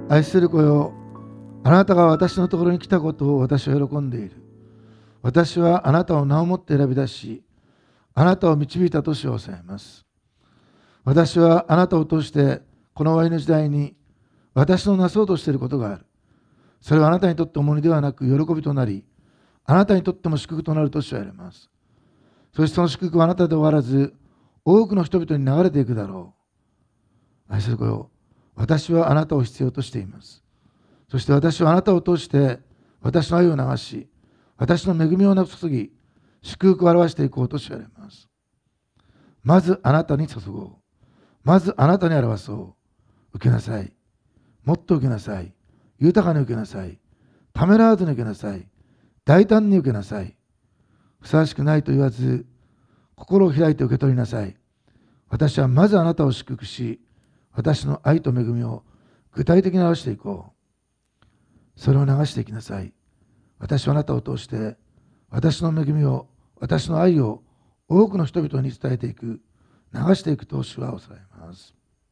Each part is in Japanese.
愛する子よ、あなたが私のところに来たことを私は喜んでいる。私はあなたを名をもって選び出し、あなたを導いたと主は抑えます。私はあなたを通してこの終わりの時代に私のなそうとしていることがある。それはあなたにとって重荷ではなく喜びとなり、あなたにとっても祝福となると主は言われます。そしてその祝福はあなたで終わらず、多くの人々に流れていくだろう。愛する子よ、私はあなたを必要としています。そして私はあなたを通して私の愛を流し、私の恵みを注ぎ、祝福を表していこうと主は言われます。まずあなたに注ごう。まずあなたに表そう。受けなさい。もっと受けなさい。豊かに受けなさい。ためらわずに受けなさい。大胆に受けなさい。ふさわしくないと言わず、心を開いて受け取りなさい。私はまずあなたを祝福し、私の愛と恵みを具体的に表していこう。それを流していきなさい。私はあなたを通して、私の恵みを、私の愛を多くの人々に伝えていく、流していくと主はおさえます。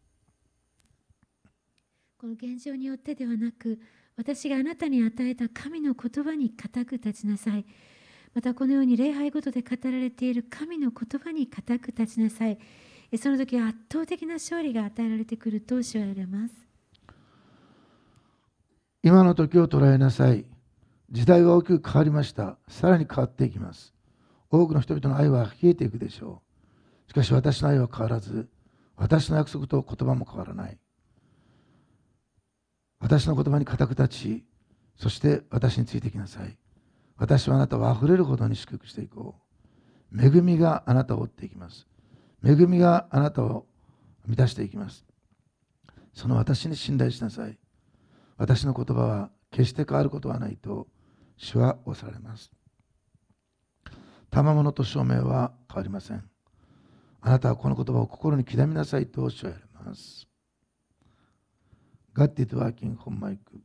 この現状によってではなく、私があなたに与えた神の言葉に固く立ちなさい。またこのように礼拝ごとで語られている神の言葉に固く立ちなさい。その時は圧倒的な勝利が与えられてくると主は言われます。 今の時を捉えなさい。時代は大きく変わりました。さらに変わっていきます。多くの人々の愛は冷えていくでしょう。しかし私の愛は変わらず、私の約束と言葉も変わらない。私の言葉に固く立ち、そして私についてきなさい。私はあなたをあふれるほどに祝福していこう。恵みがあなたを追っていきます。恵みがあなたを満たしていきます。その私に信頼しなさい。私の言葉は決して変わることはないと主はおっしゃられます。賜物と証明は変わりません。あなたはこの言葉を心に刻みなさいと主は言われます。God is working for my good.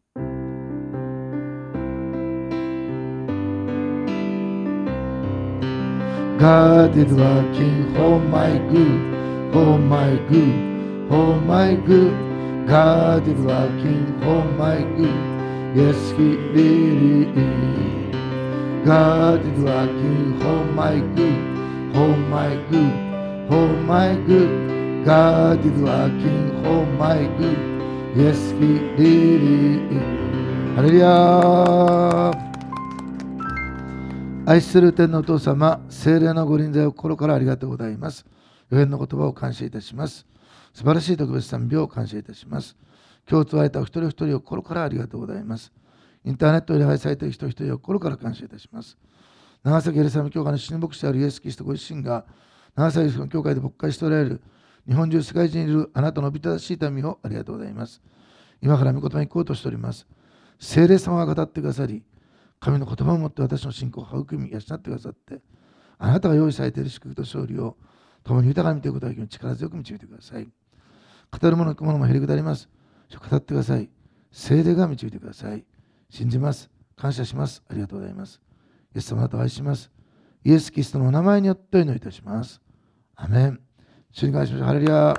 God is working for my good, for my good, for my good. God is working for my good. Yes, He really is. God is working for my good, for my good, for my good. God is working for my good. Yes, He really is. ハレルヤ。愛する天のお父様、聖霊のご臨在を心からありがとうございます。予言の言葉を感謝いたします。素晴らしい特別賛美を感謝いたします。今日伝えたお一人お一人を心からありがとうございます。インターネットで礼拝されている人一人を心から感謝いたします。長崎エルサレム教会の主任牧師であるイエス・キリストご自身が、長崎の教会で牧会しておられる日本中世界中にいるあなたのおびただしい民をありがとうございます。今から御言葉に行こうとしております。聖霊様が語ってくださり、神の言葉をもって私の信仰を育み、養ってくださって、あなたが用意されている祝福と勝利を共に豊かに見ていくことができるように力強く導いてください。語る者、聞く者もへりくだります。語ってください。聖霊が導いてください。信じます。感謝します。ありがとうございます。イエス様、あなたを愛します。イエス・キリストのお名前によってお祈りいたします。アメン。主に感謝しましょう。ハレルヤ。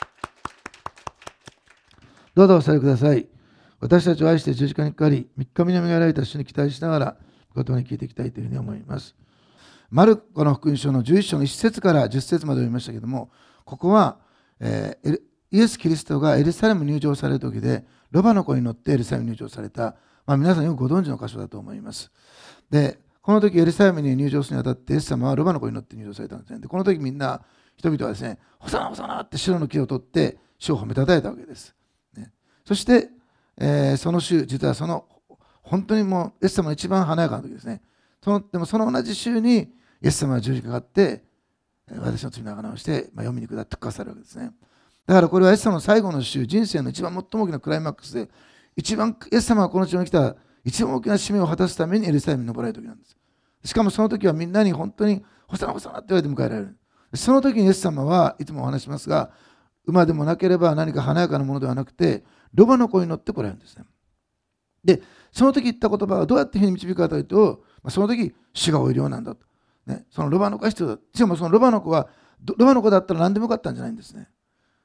どうぞお座りください。私たちを愛して十字架にかかり、3日目によみがえられた主に期待しながら、言葉に聞いていきたいというふうに思います。マルコの福音書の11章の1節から10節まで読みましたけれども、ここは、イエス・キリストがエルサレムに入場される時で、ロバの子に乗ってエルサレムに入場された、皆さんよくご存知の箇所だと思います。で、この時エルサレムに入場するにあたって、イエス様はロバの子に乗って入場されたんですね。で、この時みんな、人々はですね、ホサナホサナって白の木を取って、主を褒めたたえたわけです。ね、そして、その週、実は本当にもう、イエス様の一番華やかな時ですね。でもその同じ週に、イエス様が十字架がかって、私の罪の贖いをして、読みに下ってくださるわけですね。だからこれはイエス様の最後の週、人生の一番最も大きなクライマックスで、一番イエス様がこの地に来た一番大きな使命を果たすためにエルサレムに登られる時なんです。しかもその時はみんなに本当にホサナホサナって言われて迎えられる。その時にイエス様はいつもお話しますが、馬でもなければ何か華やかなものではなくて、ロバの子に乗って来られるんですね。で、その時言った言葉はどうやって日に導くかというと、その時、主がおいるようなんだと。ね、そのロバの子が必要だ。しかもそのロバの子だったら何でもよかったんじゃないんですね。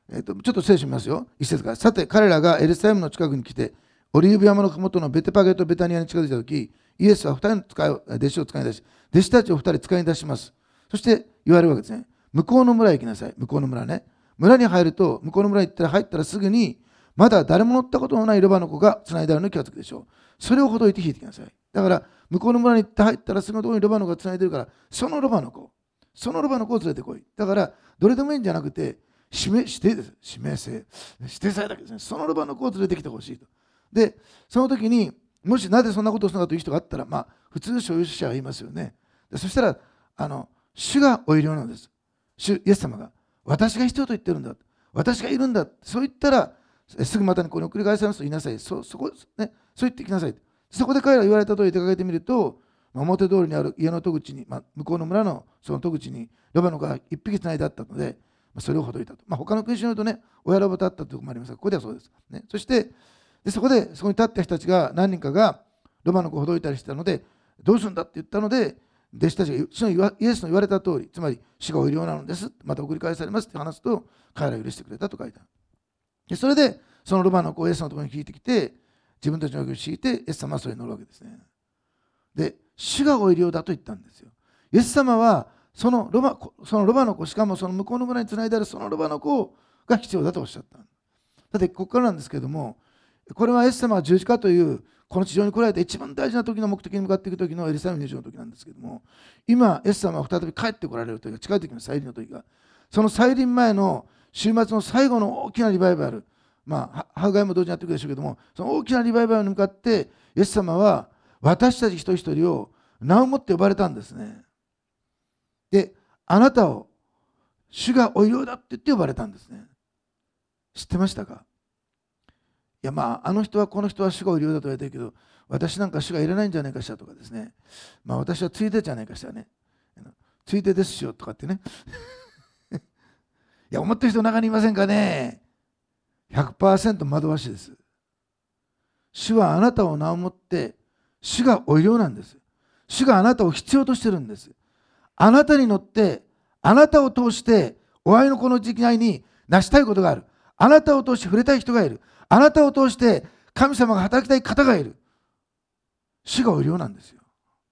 ちょっと聖書見ますよ。一節から。さて、彼らがエルサレムの近くに来て、オリーブ山の麓のベテパゲとベタニアに近づいたとき、イエスは2人の弟子を使い出し、弟子たちを2人使い出します。そして言われるわけですね。向こうの村へ行きなさい。向こうの村ね。村に入ると、向こうの村に入ったらすぐに、まだ誰も乗ったことのないロバの子が繋いであるのに気がつくでしょう。それをほどいて引いてきなさい。だから、向こうの村に入ったらすぐのところにロバの子が繋いでるから、そのロバの子を連れてこい。だから、どれでもいいんじゃなくて、指名制、指定されたわけですね。そのロバの子を連れてきてほしいと。で、その時に、もしなぜそんなことをするのかという人があったら、普通所有者は言いますよね。でそしたら、主がおいるようなんです。主イエス様が、私が必要と言ってるんだ。私がいるんだ。そう言ったら、すぐまたにここに送り返されますと言いなさい。そう言ってきなさい。そこで彼らが言われた通り出かけてみると、表通りにある家の戸口に、向こうの村のその戸口にロバの子が一匹つないであったので、それをほどいたと。他の国によるとね、親ロバだったというところもありますが、ここではそうです。ね、そしてそこに立った人たちが何人かがロバの子をほどいたりしたので、どうするんだって言ったので、弟子たちがイエスの言われた通り、つまり主がおいるようなのです、また送り返されますって話すと、彼らを許してくれたと書いてある。でそれで、そのロバの子をイエスのところに引いてきて、自分たちの脇を敷いて、イエス様はそれに乗るわけですね。で、主がおいるようだと言ったんですよ。イエス様は、そのロバの子、しかもその向こうの村につないであるそのロバの子が必要だとおっしゃった。だって、ここからなんですけれども、これはイエス様が十字架という、この地上に来られて一番大事な時の目的に向かっていく時のエルサレム入場の時なんですけれども、今、イエス様は再び帰ってこられる時が近い時の再臨の時が、その再臨前の週末の最後の大きなリバイバル、ハウガイも同時にやっていくでしょうけども、その大きなリバイバルに向かって、イエス様は私たち一人一人を名をもって呼ばれたんですね。で、あなたを主がおいようだって言って呼ばれたんですね。知ってましたか？いやあの人はこの人は主がおいるようだと言われてるけど、私なんか主がいらないんじゃないかしらとかですね。私はついでじゃないかしらね。ついでですよとかってね。いや、思ってる人中にいませんかね。100% 惑わしです。主はあなたを名をもって、主がおいるようなんです。主があなたを必要としてるんです。あなたに乗って、あなたを通して、お会いのこの時代に成したいことがある。あなたを通して触れたい人がいる。あなたを通して神様が働きたい方がいる。主がおいるようなんですよ。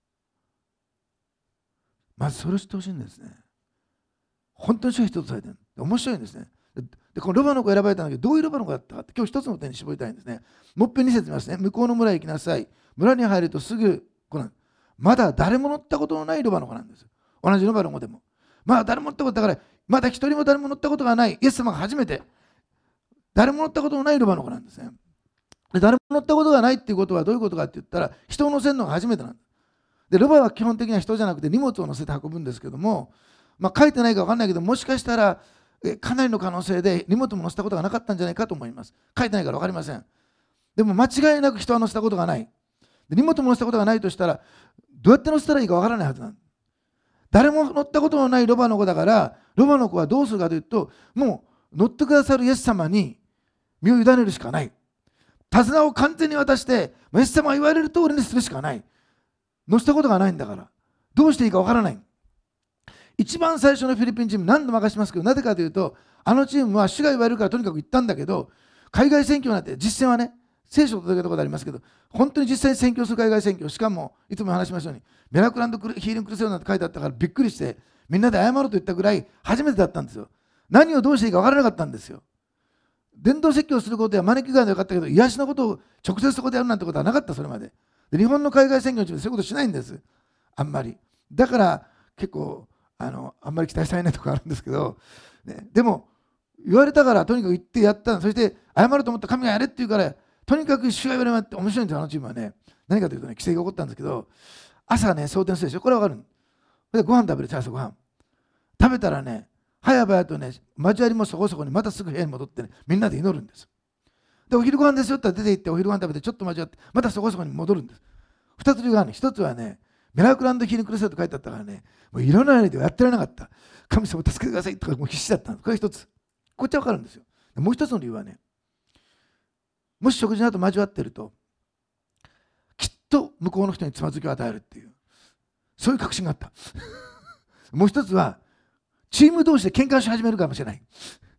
まずそれを知ってほしいんですね。本当に主が必要とされている。面白いんですね。でこのロバの子を選ばれたんだけど、どういうロバの子だったかって今日一つの点に絞りたいんですね。もっぺん2節見ますね。向こうの村へ行きなさい。村に入るとすぐまだ誰も乗ったことのないロバの子なんです。同じロバの子でも。誰も乗ったことだから、まだ一人も誰も乗ったことがないイエス様が初めて誰も乗ったことのないロバの子なんですね。で誰も乗ったことがないっていうことはどういうことかって言ったら、人を乗せるのが初めてなんです。でロバは基本的には人じゃなくて荷物を乗せて運ぶんですけども、書いてないか分かんないけど、もしかしたらかなりの可能性で荷物も乗せたことがなかったんじゃないかと思います。書いてないから分かりません。でも間違いなく人は乗せたことがない。で荷物も乗せたことがないとしたら、どうやって乗せたらいいか分からないはずなんです。誰も乗ったことのないロバの子だから、ロバの子はどうするかというと、もう乗ってくださるイエス様に身を委ねるしかない。手綱を完全に渡して、イエス様が言われる通りにするしかない。乗せたことがないんだから、どうしていいかわからない。一番最初のフィリピンチーム、何度も明かしますけど、なぜかというと、あのチームは主が言われるからとにかく行ったんだけど、海外選挙なんて実践はね、聖書を届けたことありますけど、本当に実際に宣教する海外選挙、しかもいつも話しましたように、ミラクル&ヒーリングクルセドなんて書いてあったからびっくりして、みんなで謝ろうと言ったぐらい初めてだったんですよ。何をどうしていいか分からなかったんですよ。伝道説教することや招きがよかったけど、癒しのことを直接そこでやるなんてことはなかった、それまで。で日本の海外選挙のチームでそういうことしないんです、あんまり。だから結構あんまり期待されないところあるんですけど、ね、でも言われたからとにかく行ってやった。そして謝ろうと思った神がやれって言うから、とにかく主が言われまって面白いんですよ、あのチームはね。何かというとね、奇跡が起こったんですけど、朝ね、蒼天するでしょ、これは分かる。でご飯食べる、朝ご飯食べたらね、早々とね、交わりもそこそこにまたすぐ部屋に戻ってね、みんなで祈るんです。で、お昼ご飯ですよって出て行って、お昼ご飯食べてちょっと交わって、またそこそこに戻るんです。二つ理由がある。一つはね、ミラクル&ヒーリングクルセドと書いてあったからね、もういろんなやりでやってられなかった。神様助けてくださいとかもう必死だったんです。これ一つ。こっちは分かるんですよ。もう一つの理由はね、もし食事の後交わってると、きっと向こうの人につまずきを与えるっていう、そういう確信があった。もう一つは、チーム同士で喧嘩し始めるかもしれない。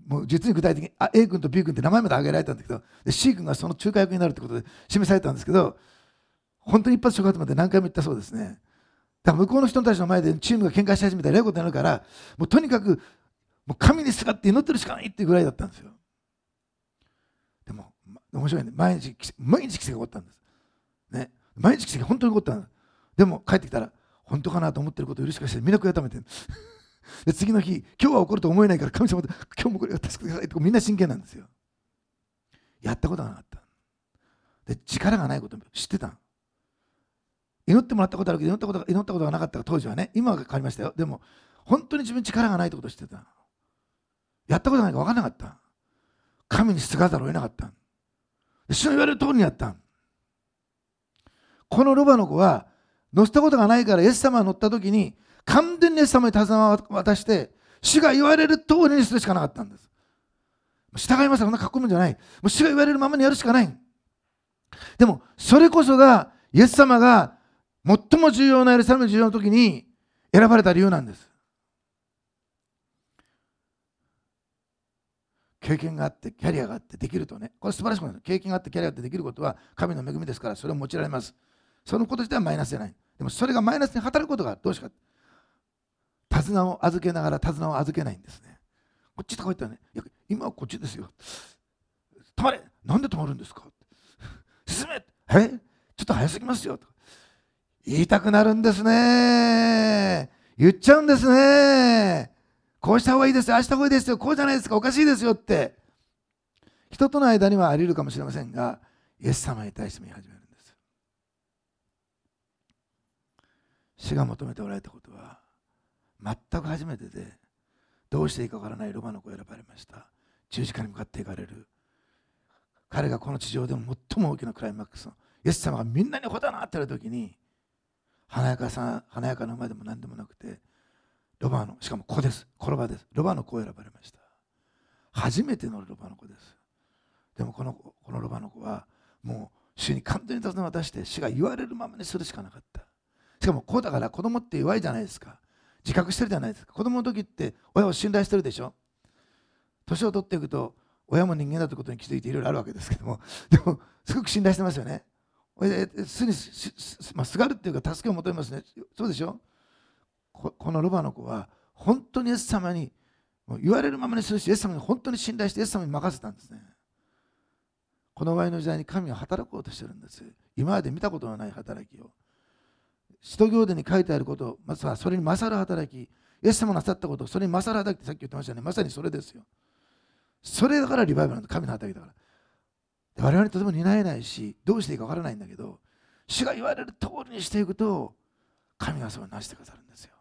もう実に具体的にA 君と B 君って名前まで挙げられたんだけど、で C 君がその仲介役になるということで示されたんですけど、本当に一発触発まで何回も言ったそうですね。だから向こうの人たちの前でチームが喧嘩し始めたらえらいことになるから、もうとにかくもう神にすがって祈ってるしかないっていうぐらいだったんですよ。でも面白いね、毎日奇跡が起こったんです、ね、毎日奇跡が本当に起こったんです。でも帰ってきたら本当かなと思ってることを許しかしてみんな悔やめてるで次の日、今日は起こると思えないから神様で今日もこれを助けてくださいってみんな真剣なんですよ。やったことがなかった。で力がないことも知ってた。祈ってもらったことあるけど祈ったことがなかった当時はね。今は変わりましたよ。でも本当に自分に力がないってことを知ってた。やったことがないか分からなかった。神にすがざるを得なかった。主の言われる通りにやった。このロバの子は乗せたことがないからイエス様が乗った時に完全にイエス様に手綱を渡して主が言われる通りにするしかなかったんです。従います、そんなかっこいいもんじゃない。もう主が言われるままにやるしかない。でもそれこそがイエス様が最も重要なエルサレムの重要な時に選ばれた理由なんです。経験があってキャリアがあってできるとね、これ素晴らしくないです。経験があってキャリアがあってできることは神の恵みですから、それを用いられます。そのこと自体はマイナスじゃない。でもそれがマイナスに働くことがどうしか、手綱を預けながら手綱を預けないんですね。こっちとか言ったらね、いや今はこっちですよ。止まれ、なんで止まるんですか。進め、ちょっと早すぎますよと言いたくなるんですね。言っちゃうんですね。こうした方がいいですよ、ああした方がいいですよ、こうじゃないですか、おかしいですよって。人との間にはあり得るかもしれませんが、イエス様に対しても言い始めるんです。主が求めておられたことは全く初めてで、どうしていいかわからないロバの子を選ばれました。十字架に向かっていかれる。彼がこの地上でも最も大きなクライマックスのイエス様がみんなにほだなってやるときに、華やかな馬でも何でもなくて、ロバの、しかも子です、子ロバです。ロバの子を選ばれました。初めてのロバの子です。でもこのロバの子はもう主に完全に手綱を渡して主が言われるままにするしかなかった。しかも子だから子供って弱いじゃないですか。自覚してるじゃないですか。子供の時って親を信頼してるでしょ。年を取っていくと親も人間だということに気づいていろいろあるわけですけども、でもすごく信頼してますよね。すぐにすがるっていうか助けを求めますね。そうでしょ。このロバの子は本当にイエス様に言われるままにするし、イエス様に本当に信頼してイエス様に任せたんですね。この終わりの時代に神は働こうとしてるんです。今まで見たことのない働きを。使徒行伝に書いてあること、まずはそれに勝る働き、イエス様のなさったこと、それに勝る働きってさっき言ってましたね。まさにそれですよ。それだからリバイバルなんです。神の働きだから。我々にとても担えないし、どうしていいかわからないんだけど、主が言われる通りにしていくと、神がそれを成してくださるんですよ。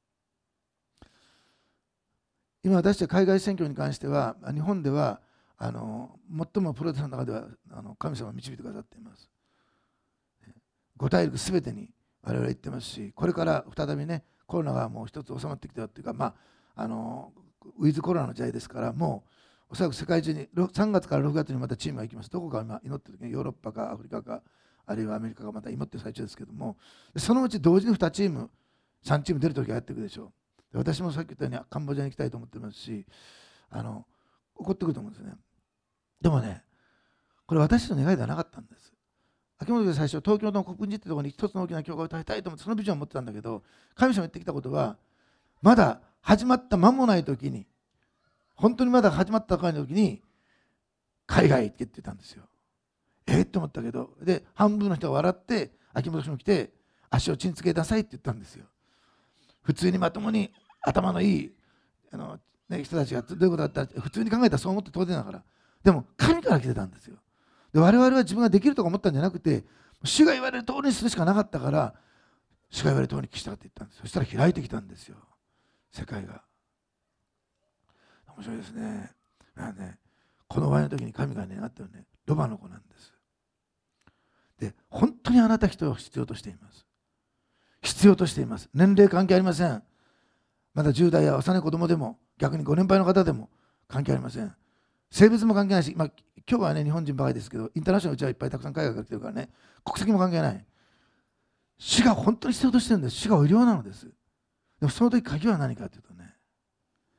今私たち海外宣教に関しては、日本では最もプロテスタントの中では神様を導いてくださっています。5大陸すべてに我々は行ってますし、これから再びね、コロナがもう一つ収まってきたっていうか、ウィズコロナの時代ですから、もうおそらく世界中に3月から6月にまたチームが行きます。どこか今祈ってる時にヨーロッパかアフリカかあるいはアメリカがまた祈ってる最中ですけども、そのうち同時に2チーム3チーム出る時がやってくるでしょう。私もさっき言ったようにカンボジアに行きたいと思ってますし、起こってくると思うんですね。でもね、これ私の願いではなかったんです。秋元で最初、東京の国分寺ってところに一つの大きな教会を建てたいと思って、そのビジョンを持ってたんだけど、神様が言ってきたことは、まだ始まった間もない時に、本当にまだ始まったばかりの時に、海外って言ってたんですよ。って思ったけど、で、半分の人が笑って、秋元氏も来て、足をちんつけなさいって言ったんですよ。普通にまともに頭のいい人たちがどういうことだったら普通に考えたらそう思って当然だから。でも神から来てたんですよ。で我々は自分ができるとか思ったんじゃなくて、主が言われる通りにするしかなかったから、主が言われる通りに従っていったんです。そしたら開いてきたんですよ、世界が。面白いですね。この終わりの時に神が願ったようにね、ロバの子なんです。で本当にあなた人を必要としています。必要としています。年齢関係ありません。まだ10代や幼い子供でも、逆にご年配の方でも関係ありません。性別も関係ないし、今日はね、日本人ばかりですけど、インターナショナルうちはいっぱいたくさん海外から来てるからね、国籍も関係ない。主が本当に必要としてるんです。主がお医療なのです。でもその時鍵は何かというとね、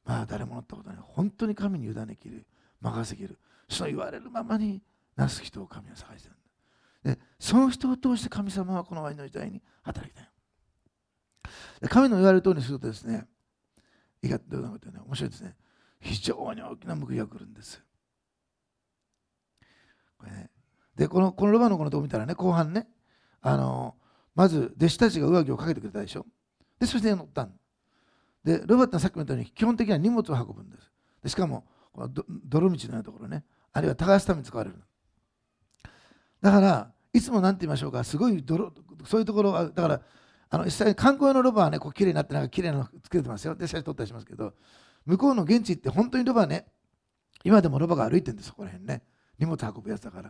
まあ誰も乗ったことない。本当に神に委ねきる、任せきる、主の言われるままになす人を神は探しているんだ。で、その人を通して神様はこの終わりの時代に働きたい。で、神の言われる通りにするとですね、いいかどうなことね、面白いですね。非常に大きな報いが来るんです。これね、で、このロバの子のとこ見たらね、後半ね、まず弟子たちが上着をかけてくれたでしょ。で、そして乗ったんで、ロバってのはさっきも言ったように、基本的には荷物を運ぶんです。でしかも、この泥道のようなところね、あるいは耕すために使われる。だから、いつも何て言いましょうか、すごいそういうところは、だから、実際に観光用のロバはね、こう綺麗になって、なんか綺麗なのつけてますよ。で、写真撮ったりしますけど、向こうの現地って本当にロバね、今でもロバが歩いてるんです、そこら辺ね。荷物運ぶやつだから。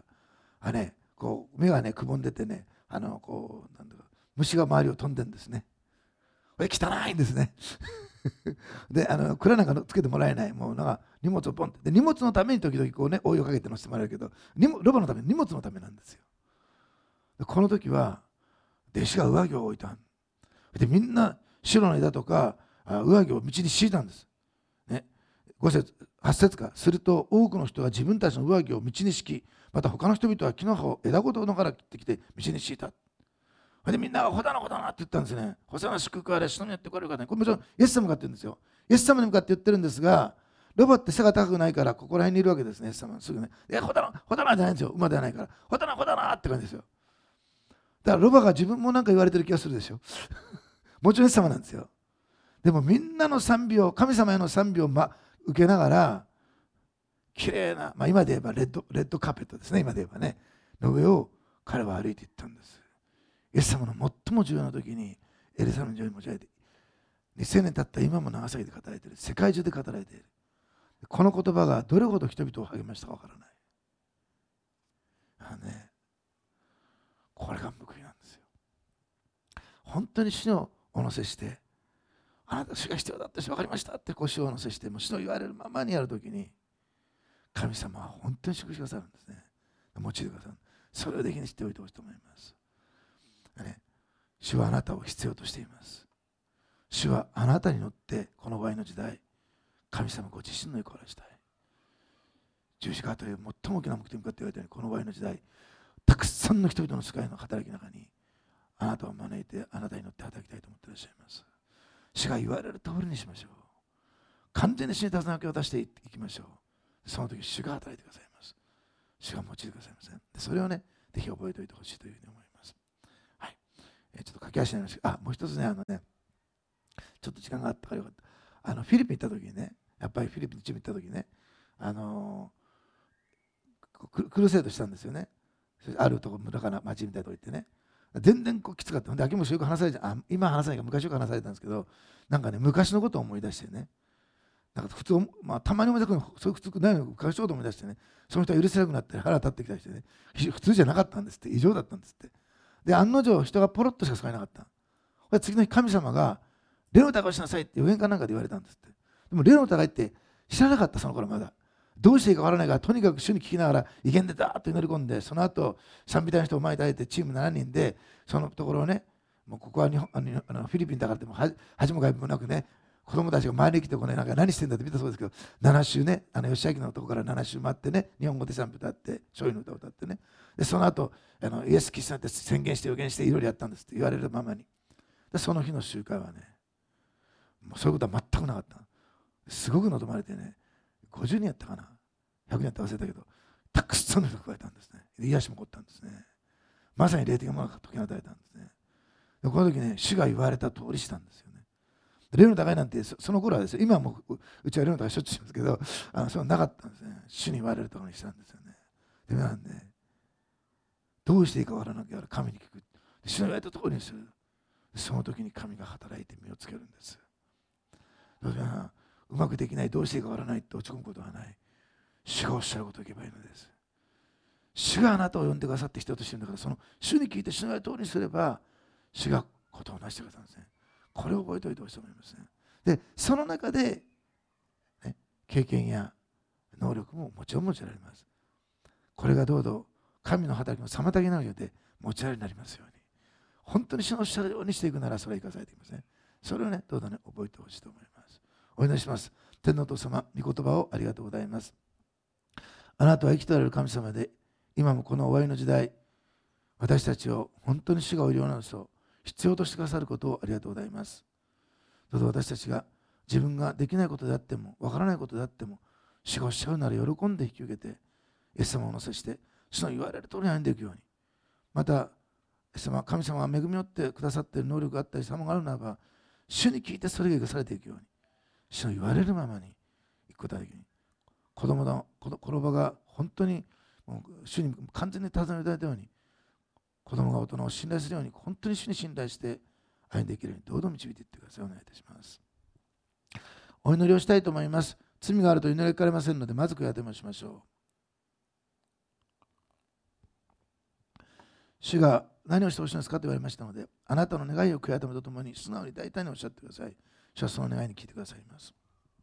ね、こう目がね、くぼんでてね、こうなんだろう、虫が周りを飛んでるんですね。これ汚いんですね。で、蔵なんかつけてもらえない。もうなんか荷物をポンって。で、荷物のために時々こうね、お湯をかけて乗せてもらえるけど、ロバのために荷物のためなんですよ。で、この時は、弟子が上着を置いた。で、みんな白の枝とか上着を道に敷いたんです。ね、5節、8節か。すると多くの人が自分たちの上着を道に敷き、また他の人々は木の葉を枝ごとのから切ってきて道に敷いた。で、みんながホダナホダナって言ったんですね。ホサナ祝福あれ、人にやってこれる方ね。これもちろんイエス様に向かって言うんですよ。イエス様に向かって言ってるんですが、ロバって背が高くないから、ここら辺にいるわけですね、イエス様すぐね。ホダナ、ホダナじゃないんですよ。馬ではないから。ホダナ、ホダナって感じですよ。だからロバが自分もなんか言われてる気がするでしょ。もちろんイエス様なんですよ。でもみんなの賛美を、神様への賛美を、受けながら、きれいな、今で言えばレッドカーペットですね、今で言えばね、の上を彼は歩いていったんです。イエス様の最も重要な時にエルサレムの城に持ち上げて、2000年経った今も長崎で語られている、世界中で語られている。この言葉がどれほど人々を励ましたかわからない。これが報いなんですよ。本当に主をお乗せして、あなた主が必要だって分かりましたって主をお乗せして、もう主の言われるままにやるときに、神様は本当に祝福してくださるんですね。用いてくださる。それをできにしておいてほしいと思います。主はあなたを必要としています。主はあなたに乗ってこの場合の時代、神様ご自身の意向を表したい。十字架という最も大きな目的に向かって言われたように、この場合の時代、たくさんの人々の救いの働きの中に、あなたを招いてあなたに乗って働きたいと思っていらっしゃいます。主が言われる通りにしましょう。完全に主に手綱を渡していきましょう。その時、主が働いてくださいます。主が用いてくださいません。それをね、ぜひ覚えておいてほしいというふうに思います。はい。ちょっと駆け足になりましたが、もう一つね、ちょっと時間があったからよかった。フィリピン行った時にね、やっぱりフィリピンのチーム行った時にね、クルセードしたんですよね。あるところ、村から町みたいなとこ行ってね。全然きつかった。で、秋元よく話されて、今話さないから昔よく話されたんですけど、なんかね、昔のことを思い出してね、なんか普通、たまに思い出すの、そういう普通ないの昔のことを思い出してね、その人は許せなくなって腹立ってきたりしてね、普通じゃなかったんですって、異常だったんですって。で、案の定、人がポロッとしか使えなかった。次の日、神様が、霊の高をしなさいって予言かなんかで言われたんですって。でも、霊の高いって知らなかった、その頃まだ。どうしていいかわからないから、とにかく主に聞きながら、威厳でダーッと祈り込んで、その後、賛美隊の人を前に立てて、チーム7人で、そのところをね、もうここはフィリピンだからっても恥も外部もなくね、子供たちが周りに来てこう、ね、なんか何してんだって見たそうですけど、7週ね、吉明のとこから7週回ってね、日本語で賛美歌って、醤油の歌を歌ってね、でその後イエス・キリストって宣言して予言していろいろやったんですって言われるままに。でその日の集会はね、もうそういうことは全くなかった。すごく望まれてね、50人やったかな、100人やったか忘れたけど、たくさんの人が加えたんですね。癒しも起こったんですね。まさに霊的なものが解き与えたんですね。でこの時ね、主が言われた通りしたんですよね。霊の高いなんてその頃はですよ、今はもうちは霊の高いしょっちゅうしますけど、そういうのなかったんですね。主に言われるところにしたんですよね。でなんで、どうしていいかわからなきゃ神に聞く。主の言われたところにする。その時に神が働いて身をつけるんです。だからうまくできない、どうしていいかわからないって落ち込むことはない。主がおっしゃることをいけばいいのです。主があなたを呼んでくださって必要としているんだから、その主に聞いて主の言われた通りにすれば、主がことを成してくださるんですね。これを覚えておいてほしいと思いますね。で、その中で、ね、経験や能力ももちろん用いられます。これがどうぞ神の働きの妨げないようで用いられるようになりますように。本当に主のおっしゃるようにしていくならそれは生かされていきますね。それをね、どうぞね、覚えてほしいと思います。お祈りします。 天のお父様、御言葉をありがとうございます。あなたは生きておられる神様で、今もこの終わりの時代、私たちを本当に主がおいるような人を必要としてくださることをありがとうございます。どうぞ私たちが自分ができないことであっても、わからないことであっても、主がおっしゃるなら喜んで引き受けて、イエス様を乗せして、主の言われる通りに歩んでいくように、また、イエス様、神様が恵みによってくださっている能力があったり、様があるならば、主に聞いてそれが生かされていくように、主の言われるままに行くことができる。子供のこの場が本当にもう主に完全に尋ねられたように、子供が大人を信頼するように、本当に主に信頼して歩んでいけるように、どうぞ導いていってください。お願いいたします。お祈りをしたいと思います。罪があると祈りかかれませんので、まず悔やみをしましょう。主が何をしてほしいんですかと言われましたので、あなたの願いを悔やむとともに、素直に大胆におっしゃってください。主はその願いに聞いてくださいます。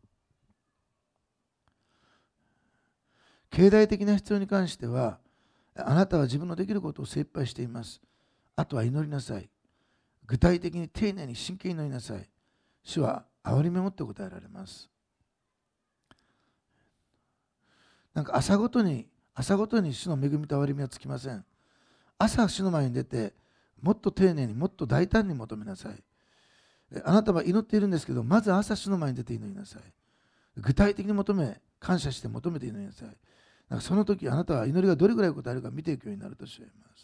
経済的な必要に関しては、あなたは自分のできることを精一杯しています。あとは祈りなさい。具体的に丁寧に真剣に祈りなさい。主は憐れみを持って答えられます。なんか朝ごとに主の恵みと憐れみはつきません。朝主の前に出て、もっと丁寧にもっと大胆に求めなさい。あなたは祈っているんですけど、まず朝主の前に出て祈りなさい。具体的に求め、感謝して求めて祈りなさい。なんかその時あなたは祈りがどれぐらい答えるか見ていくようになるとおっしゃいます。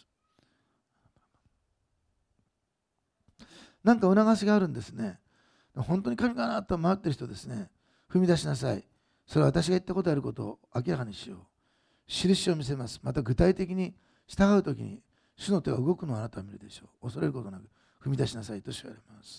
なんか促しがあるんですね。本当に神かなと回ってる人ですね。踏み出しなさい。それは私が言ったことあることを明らかにしよう。印を見せます。また具体的に従うときに主の手が動くのをあなたは見るでしょう。恐れることなく踏み出しなさいと言われます。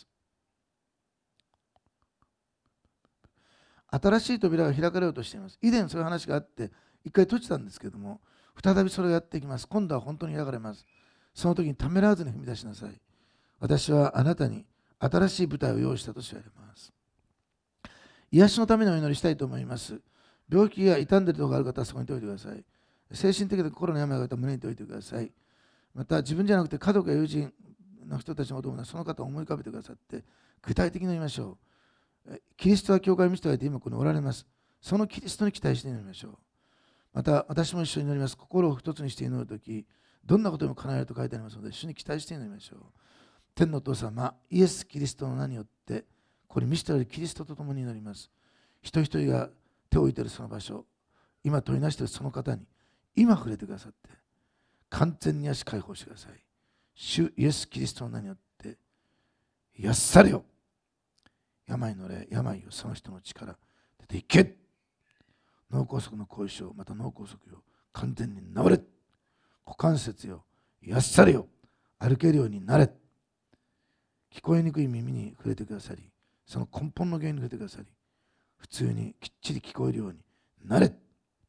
新しい扉が開かれようとしています。以前そういう話があって一回閉じたんですけども、再びそれをやっていきます。今度は本当に開かれます。その時にためらわずに踏み出しなさい。私はあなたに新しい舞台を用意したと言われます。癒しのためにお祈りしたいと思います。病気が痛んでいるところがある方はそこに置いておいてください。精神的な心の病がある方は胸に置いておいてください。また自分じゃなくて家族や友人の人たちのこともその方を思い浮かべてくださって、具体的に言いましょう。キリストは教会を見せておいて今ここにおられます。そのキリストに期待して祈りましょう。また私も一緒に祈ります。心を一つにして祈るとき、どんなことでも叶えると書いてありますので、一緒に期待して祈りましょう。天のお父様、イエス・キリストの名によって、これ見せておられるキリストと共に祈ります。一人一人が手を置いているその場所、今取りなしているその方に、今触れてくださって、完全に癒し解放してください。主イエス・キリストの名によって、癒されよ。病の霊、病をその人の力、出ていけ。脳梗塞の後遺症、また脳梗塞よ、完全に治れ。股関節よ、癒されよ。歩けるようになれ。聞こえにくい耳に触れてくださり、その根本の原因に触れてくださり、普通にきっちり聞こえるようになれ。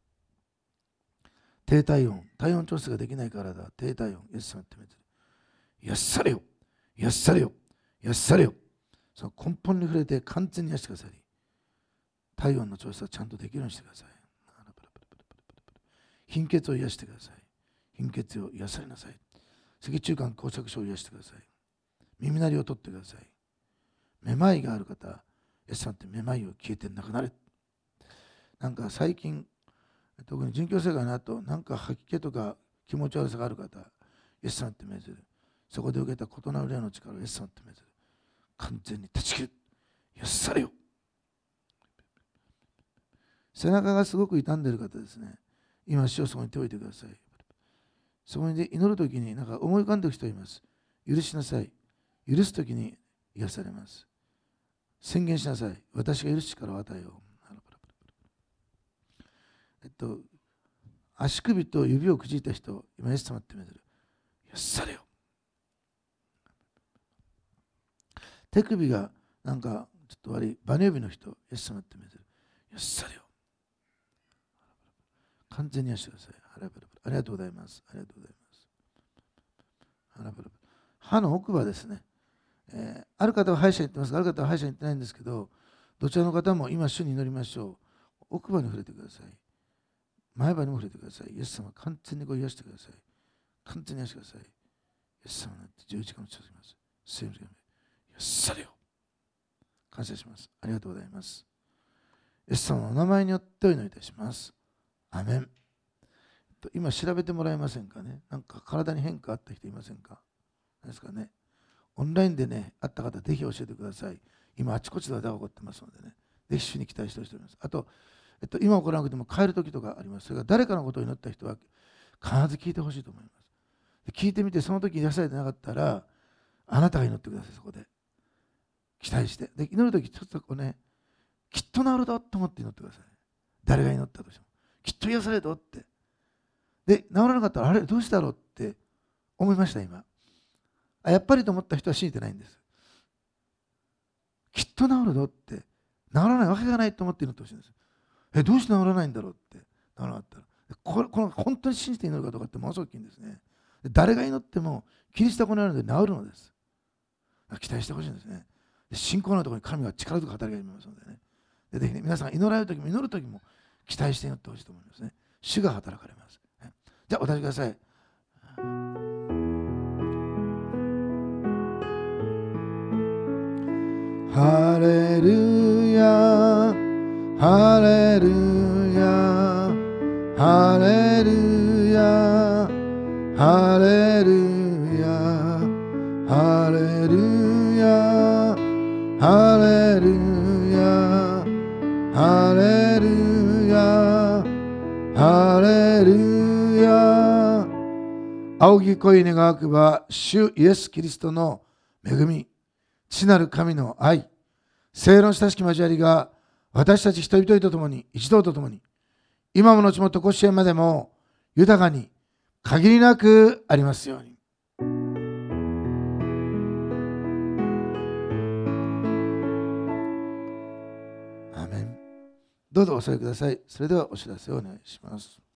低体温、体温調節ができないからだ。低体温、イエス様ってめてる。癒されよ、癒されよ、癒されよ。その根本に触れて完全に癒してくださり、体温の調節はちゃんとできるようにしてください。貧血を癒してください。貧血を癒されなさい。脊柱管膠着症を癒してください。耳鳴りを取ってください。めまいがある方、イエス様ってめまいを消えてなくなれ。なんか最近、特に殉教生活の後、なんか吐き気とか気持ち悪さがある方、イエス様って命ずる。そこで受けた異なる霊の力をイエス様って命ずる。完全に断ち切る。癒されよ。背中がすごく傷んでいる方ですね。今、主をそこに手を置いてください。そこに祈るときになんか思い浮かんでいる人います。許しなさい。許すときに癒されます。宣言しなさい。私が許す力を与えよう。足首と指をくじいた人、今、イエス様って命ずる。癒されよ。手首がなんかちょっと悪い、バネ指の人、イエス様って命ずる。癒されよ。完全に癒してください。ありがとうございます。ありがとうございます。歯の奥歯ですね。ある方は歯医者に行ってますが、ある方は歯医者に行ってないんですけど、どちらの方も今、主に祈りましょう。奥歯に触れてください。前歯にも触れてください。イエス様、完全に癒してください。完全に癒してください。イエス様になって十字架の血をつけます。癒されよ。感謝します。ありがとうございます。 イエス様のお名前によってお祈りいたします。アメン。今調べてもらえませんかね。なんか体に変化あった人いませんか。何ですかね。オンラインでね、会った方、ぜひ教えてください。今、あちこちで話題が起こってますのでね、ぜひ主に期待しております。あと、今起こらなくても帰るときとかあります。それから誰かのことを祈った人は必ず聞いてほしいと思います。聞いてみて、その時癒されてなかったら、あなたが祈ってください、そこで。期待して。で、祈るとき、ちょっとこうね、きっと治るぞと思って祈ってください。誰が祈ったとしても。きっと癒されるぞって。で、治らなかったら、あれ、どうしたろうって思いました、今。やっぱりと思った人は信じてないんです。きっと治るぞって、治らないわけがないと思って祈ってほしいんです。どうして治らないんだろうって、治らなかったら。この本当に信じて祈るかどうかってものすごく大きいんですね。誰が祈っても、キリストが行われるので治るのです。期待してほしいんですね。信仰のところに神は力とか働き始めますのでね。でぜひね、皆さんが祈られるときも祈るときも期待して祈ってほしいと思いますね。主が働かれます。じゃあ、お立ちください。ハレルヤ、ハレルヤ、ハレルヤ、ハレルヤ、ハレルヤ、ハレルヤ、ハレルヤ、ハレルヤ。青き恋願わくば、主イエス・キリストの恵み、父なる神の愛、聖霊の親しき交わりが私たち人々と共に、一同と共に、今も後も常しえまでも豊かに限りなくありますように。アーメン。どうぞお座りください。それではお知らせをお願いします。